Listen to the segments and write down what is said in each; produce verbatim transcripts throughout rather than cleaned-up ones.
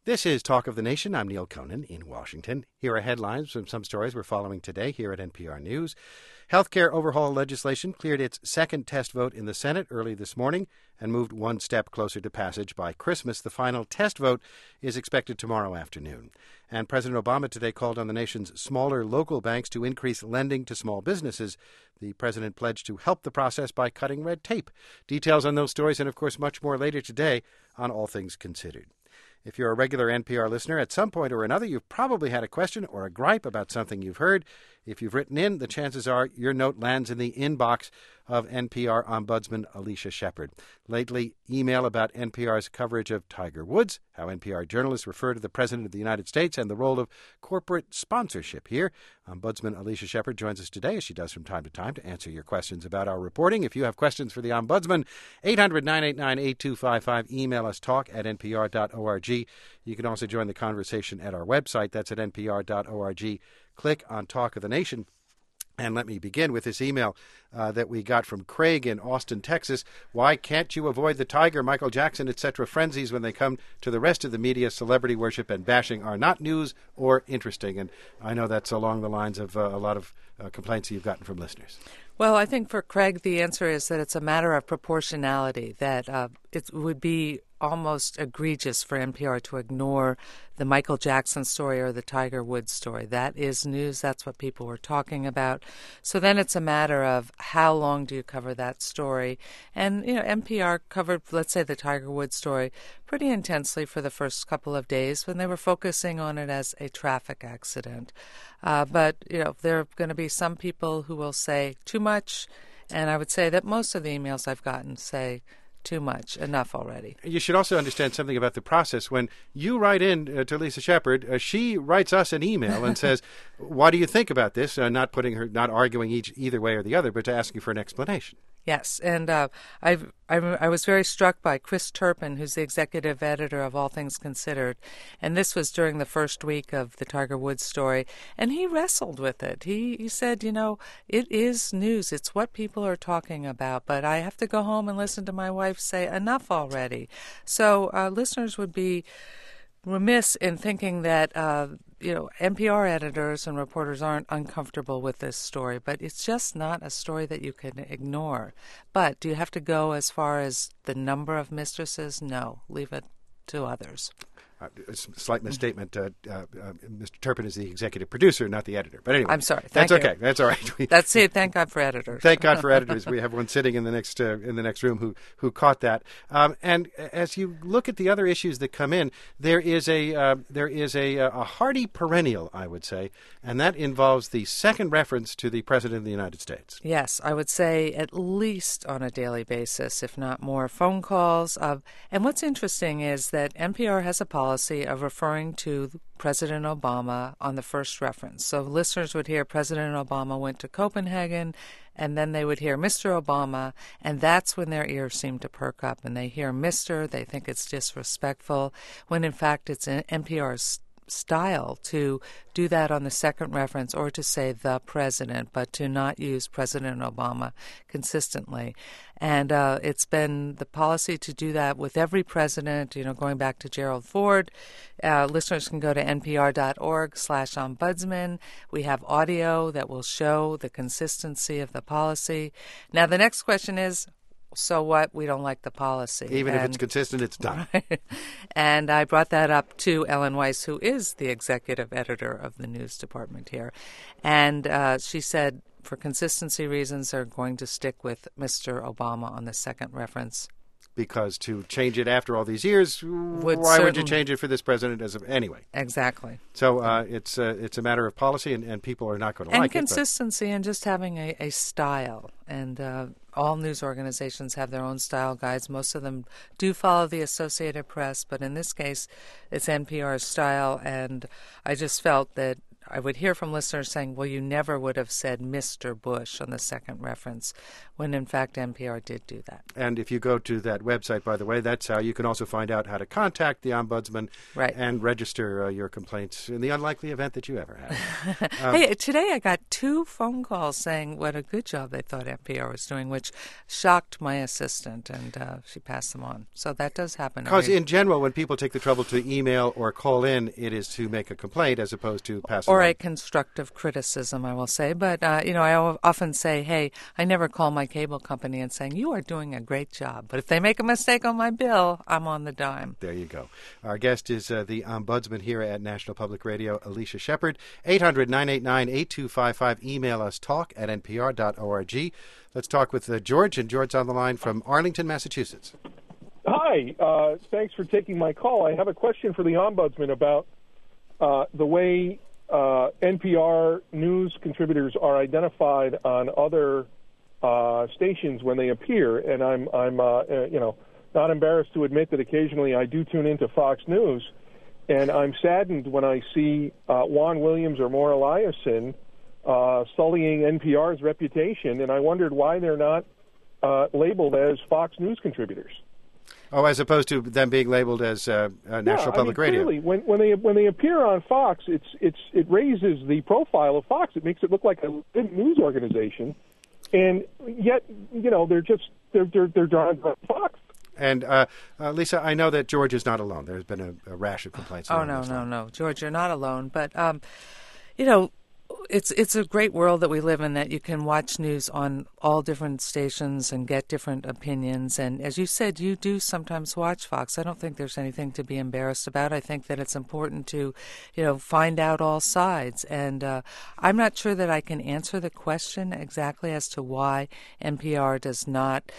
This is Talk of the Nation. I'm Neil Conan in Washington. Here are headlines from some stories we're following today here at N P R News. Healthcare overhaul legislation cleared its second test vote in the Senate early this morning and moved one step closer to passage by Christmas. The final test vote is expected tomorrow afternoon. And President Obama today called on the nation's smaller local banks to increase lending to small businesses. The president pledged to help the process by cutting red tape. Details on those stories and, of course, much more later today on All Things Considered. If you're a regular N P R listener, at some point or another, you've probably had a question or a gripe about something you've heard. If you've written in, the chances are your note lands in the inbox of N P R Ombudsman Alicia Shepard. Lately, email about N P R's coverage of Tiger Woods, how N P R journalists refer to the President of the United States, and the role of corporate sponsorship here. Ombudsman Alicia Shepard joins us today, as she does from time to time, to answer your questions about our reporting. If you have questions for the Ombudsman, eight hundred, nine eight nine, eight two five five. Email us, talk at n p r dot org. You can also join the conversation at our website. That's at n p r dot org. Click on Talk of the Nation. And let me begin with this email uh, that we got from Craig in Austin, Texas. Why can't you avoid the Tiger, Michael Jackson, et cetera frenzies when they come to the rest of the media? Celebrity worship and bashing are not news or interesting. And I know that's along the lines of uh, a lot of uh, complaints you've gotten from listeners. Well, I think for Craig, the answer is that it's a matter of proportionality, that uh, it would be almost egregious for N P R to ignore the Michael Jackson story or the Tiger Woods story. That is news. That's what people were talking about. So then it's a matter of how long do you cover that story? And, you know, N P R covered, let's say, the Tiger Woods story pretty intensely for the first couple of days when they were focusing on it as a traffic accident. Uh, but, you know, there are going to be some people who will say too much, and I would say that most of the emails I've gotten say too much, enough already. You should also understand something about the process. When you write in uh, to Alicia Shepard, uh, she writes us an email and says, "What do you think about this?" Uh, not putting her, not arguing each either way or the other, but to asking for an explanation. Yes, and uh, I've, I I was very struck by Chris Turpin, who's the executive editor of All Things Considered, and this was during the first week of the Tiger Woods story, and he wrestled with it. He, he said, you know, it is news. It's what people are talking about, but I have to go home and listen to my wife say, enough already. So uh, listeners would be remiss in thinking that uh, you know, N P R editors and reporters aren't uncomfortable with this story, but it's just not a story that you can ignore. But do you have to go as far as the number of mistresses? No, leave it to others. Uh, a slight misstatement. Uh, uh, uh, Mister Turpin is the executive producer, not the editor. But anyway, I'm sorry. That's Thank okay. you. That's all right. We, that's it. Thank God for editors. Thank God for editors. We have one sitting in the next uh, in the next room who who caught that. Um, and as you look at the other issues that come in, there is a uh, there is a a hardy perennial, I would say, and that involves the second reference to the President of the United States. Yes, I would say at least on a daily basis, if not more, phone calls. Of, and what's interesting is that N P R has a policy of referring to President Obama on the first reference. So listeners would hear President Obama went to Copenhagen, and then they would hear Mister Obama, and that's when their ears seem to perk up. And they hear Mister, they think it's disrespectful, when in fact it's in N P R's style to do that on the second reference or to say the president, but to not use President Obama consistently. And uh, it's been the policy to do that with every president, you know, going back to Gerald Ford. Uh, listeners can go to npr.org slash ombudsman. We have audio that will show the consistency of the policy. Now, the next question is, so what? We don't like the policy. Even and, if it's consistent, it's done. Right. And I brought that up to Ellen Weiss, who is the executive editor of the news department here. And uh, she said, for consistency reasons, they're going to stick with Mister Obama on the second reference. Because to change it after all these years, would why certain... would you change it for this president? As of, anyway, exactly. So uh, it's uh, it's a matter of policy, and, and people are not going to and like it. And consistency, and just having a, a style. And uh, all news organizations have their own style guides. Most of them do follow the Associated Press, but in this case, it's N P R's style. And I just felt that I would hear from listeners saying, well, you never would have said Mister Bush on the second reference, when in fact N P R did do that. And if you go to that website, by the way, that's how you can also find out how to contact the Ombudsman right. and register uh, your complaints in the unlikely event that you ever have. um, hey, today I got two phone calls saying what a good job they thought N P R was doing, which shocked my assistant, and uh, she passed them on. So that does happen. Because in general, when people take the trouble to email or call in, it is to make a complaint as opposed to pass Or along. a constructive criticism, I will say. But, uh, you know, I often say, hey, I never call my cable company and saying, you are doing a great job. But if they make a mistake on my bill, I'm on the dime. There you go. Our guest is uh, the Ombudsman here at National Public Radio, Alicia Shepard. eight hundred, nine eight nine, eight two five five. Email us, talk at n p r dot org. Let's talk with uh, George, and George's on the line from Arlington, Massachusetts. Hi. Uh, thanks for taking my call. I have a question for the Ombudsman about uh, the way uh, N P R news contributors are identified on other uh, stations when they appear. And I'm, I'm, uh, uh, you know, not embarrassed to admit that occasionally I do tune into Fox News, and I'm saddened when I see uh, Juan Williams or Maura Liasson uh, sullying N P R's reputation, and I wondered why they're not uh, labeled as Fox News contributors. Oh, as opposed to them being labeled as uh, uh, National yeah, Public I mean, Radio. Clearly, when, when they when they appear on Fox, it's it's it raises the profile of Fox. It makes it look like a news organization, and yet you know they're just they're they're they're drawn by Fox. And uh, uh, Lisa, I know that George is not alone. There's been a, a rash of complaints. Oh no, no, no, George, you're not alone. But um, you know. It's it's a great world that we live in, that you can watch news on all different stations and get different opinions. And as you said, you do sometimes watch Fox. I don't think there's anything to be embarrassed about. I think that it's important to, you know, find out all sides. And uh, I'm not sure that I can answer the question exactly as to why N P R does not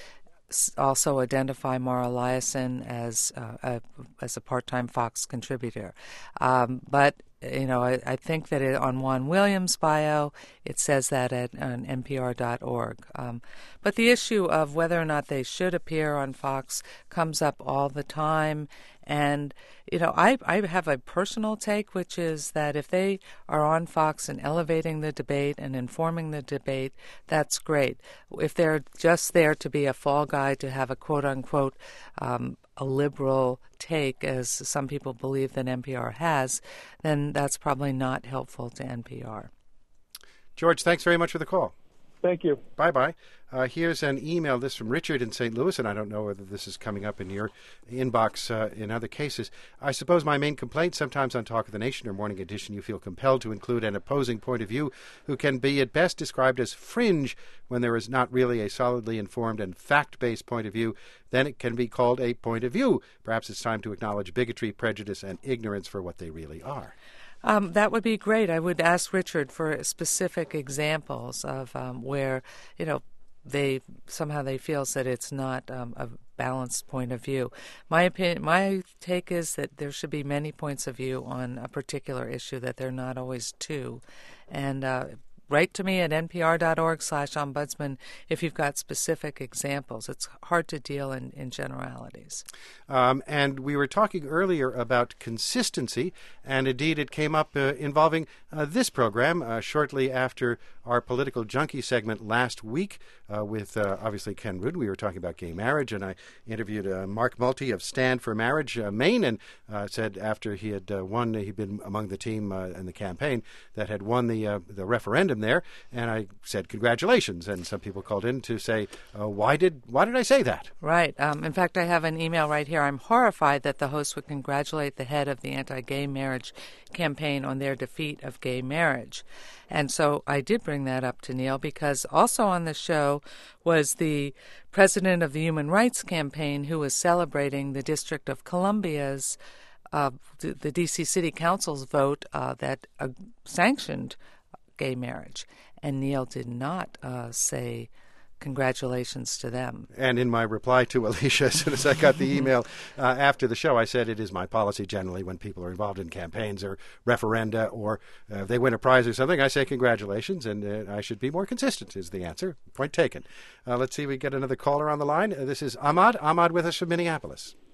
also identify Maura Liasson as uh, a, as a part-time Fox contributor. Um, but You know, I, I think that it, on Juan Williams' bio, it says that at on N P R dot org. Um, but the issue of whether or not they should appear on Fox comes up all the time. And, you know, I, I have a personal take, which is that if they are on Fox and elevating the debate and informing the debate, that's great. If they're just there to be a fall guy, to have a quote-unquote um, a liberal take, as some people believe that N P R has, then that's probably not helpful to N P R. George, thanks very much for the call. Thank you. Bye-bye. Uh, here's an email, this from Richard in Saint Louis, and I don't know whether this is coming up in your inbox uh, in other cases. I suppose my main complaint, sometimes on Talk of the Nation or Morning Edition, you feel compelled to include an opposing point of view who can be at best described as fringe when there is not really a solidly informed and fact-based point of view. Then it can be called a point of view. Perhaps it's time to acknowledge bigotry, prejudice, and ignorance for what they really are. Um, that would be great. I would ask Richard for specific examples of um, where, you know, they somehow they feels that it's not um, a balanced point of view. My opinion, my take is that there should be many points of view on a particular issue, that they're not always two. And uh, write to me at N P R dot org slash ombudsman if you've got specific examples. It's hard to deal in, in generalities. Um, and we were talking earlier about consistency, and indeed it came up uh, involving uh, this program uh, shortly after our political junkie segment last week uh, with uh, obviously Ken Rudin. We were talking about gay marriage, and I interviewed uh, Mark Multy of Stand for Marriage, uh, Maine, and uh, said after he had uh, won, he'd been among the team uh, in the campaign that had won the uh, the referendum there, and I said congratulations, and some people called in to say, uh, why did why did I say that? Right. Um, in fact, I have an email right here. I'm horrified that the host would congratulate the head of the anti-gay marriage campaign on their defeat of gay marriage. And so I did bring that up to Neil, because also on the show was the president of the Human Rights Campaign, who was celebrating the District of Columbia's, uh, the, the D C City Council's vote uh, that uh, sanctioned gay marriage. And Neil did not uh, say congratulations to them. And in my reply to Alicia, as soon as I got the email uh, after the show, I said it is my policy generally when people are involved in campaigns or referenda, or uh, they win a prize or something, I say congratulations, and uh, I should be more consistent is the answer. Point taken. Uh, let's see if we get another caller on the line. Uh, this is Ahmad. Ahmad with us from Minneapolis.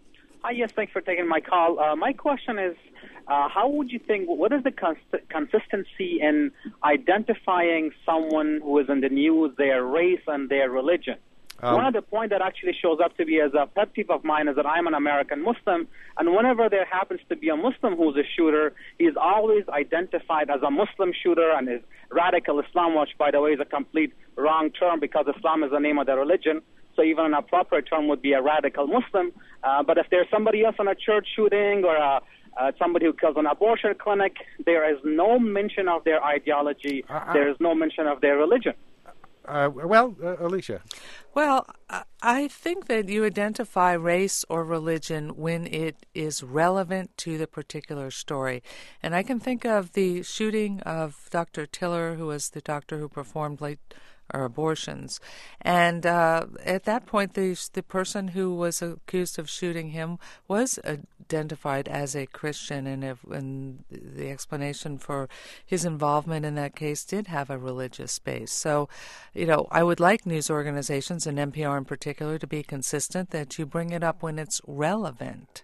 Hi, yes, thanks for taking my call. Uh, my question is, uh, how would you think, what is the cons- consistency in identifying someone who is in the news, their race and their religion? Um, One of the points that actually shows up to be as a pet peeve of mine is that I'm an American Muslim, and whenever there happens to be a Muslim who's a shooter, he is always identified as a Muslim shooter and is radical Islam, which, by the way, is a complete wrong term because Islam is the name of the religion. So even an appropriate term would be a radical Muslim. Uh, but if there's somebody else on a church shooting or a, uh, somebody who kills an abortion clinic, there is no mention of their ideology. Uh, there is no mention of their religion. Uh, well, uh, Alicia. Well, I think that you identify race or religion when it is relevant to the particular story. And I can think of the shooting of Doctor Tiller, who was the doctor who performed late or abortions. And uh, at that point, the the person who was accused of shooting him was identified as a Christian, and, if, and the explanation for his involvement in that case did have a religious base. So, you know, I would like news organizations, and N P R in particular, to be consistent, that you bring it up when it's relevant.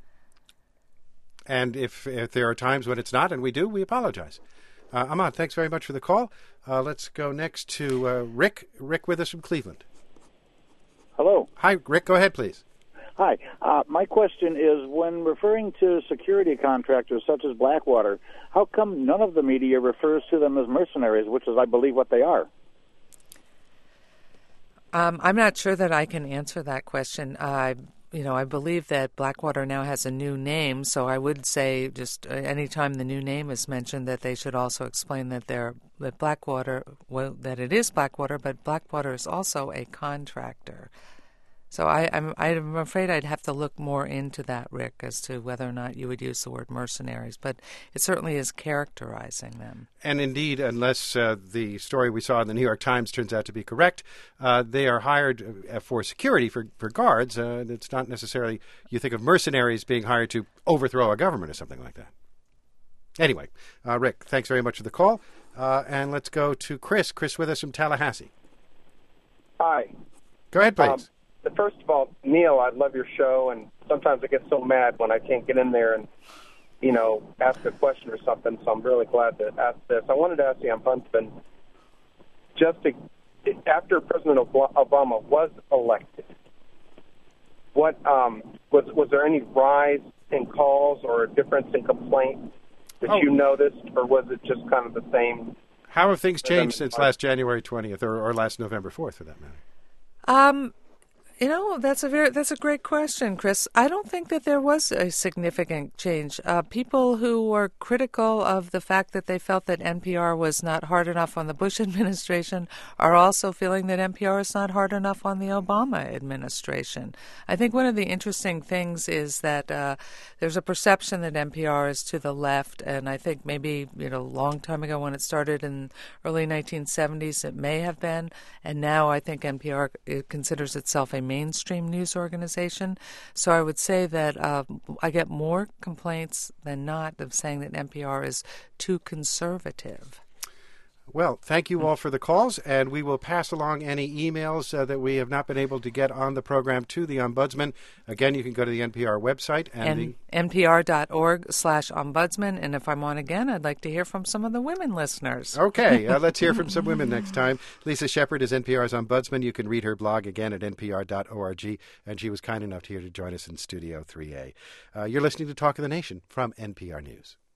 And if, if there are times when it's not, and we do, we apologize. Uh, Ahmad, thanks very much for the call. Uh, let's go next to uh, Rick. Rick with us from Cleveland. Hello. Hi, Rick. Go ahead, please. Hi. Uh, my question is, when referring to security contractors such as Blackwater, how come none of the media refers to them as mercenaries, which is, I believe, what they are? Um, I'm not sure that I can answer that question. Uh, You know, I believe that Blackwater now has a new name, so I would say just uh, any time the new name is mentioned that they should also explain that they're that Blackwater, well, that it is Blackwater, but Blackwater is also a contractor. So I, I'm I'm afraid I'd have to look more into that, Rick, as to whether or not you would use the word mercenaries, but it certainly is characterizing them. And indeed, unless uh, the story we saw in the New York Times turns out to be correct, uh, they are hired uh, for security, for, for guards. Uh, it's not necessarily, you think of mercenaries being hired to overthrow a government or something like that. Anyway, uh, Rick, thanks very much for the call. Uh, and let's go to Chris. Chris with us from Tallahassee. Hi. Go ahead, please. Um, First of all, Neil, I love your show, and sometimes I get so mad when I can't get in there and, you know, ask a question or something, so I'm really glad to ask this. I wanted to ask the Ombudsman, just to, after President Obama was elected, what um, was was there any rise in calls or a difference in complaints that oh. you noticed, or was it just kind of the same? How have things changed since last January twentieth or, or last November fourth, for that matter? Um. You know, that's a very that's a great question, Chris. I don't think that there was a significant change. Uh, people who were critical of the fact that they felt that N P R was not hard enough on the Bush administration are also feeling that N P R is not hard enough on the Obama administration. I think one of the interesting things is that uh, there's a perception that N P R is to the left, and I think maybe, you know, a long time ago when it started in early nineteen seventies, it may have been, and now I think N P R it considers itself a mainstream news organization. So I would say that uh, I get more complaints than not of saying that N P R is too conservative. Well, thank you all for the calls, and we will pass along any emails uh, that we have not been able to get on the program to the Ombudsman. Again, you can go to the N P R website. and, and the... N P R dot org slash ombudsman. And if I'm on again, I'd like to hear from some of the women listeners. Okay, uh, let's hear from some women next time. Lisa Shepard is N P R's Ombudsman. You can read her blog again at N P R dot org, and she was kind enough to here to join us in Studio three A. Uh, you're listening to Talk of the Nation from N P R News.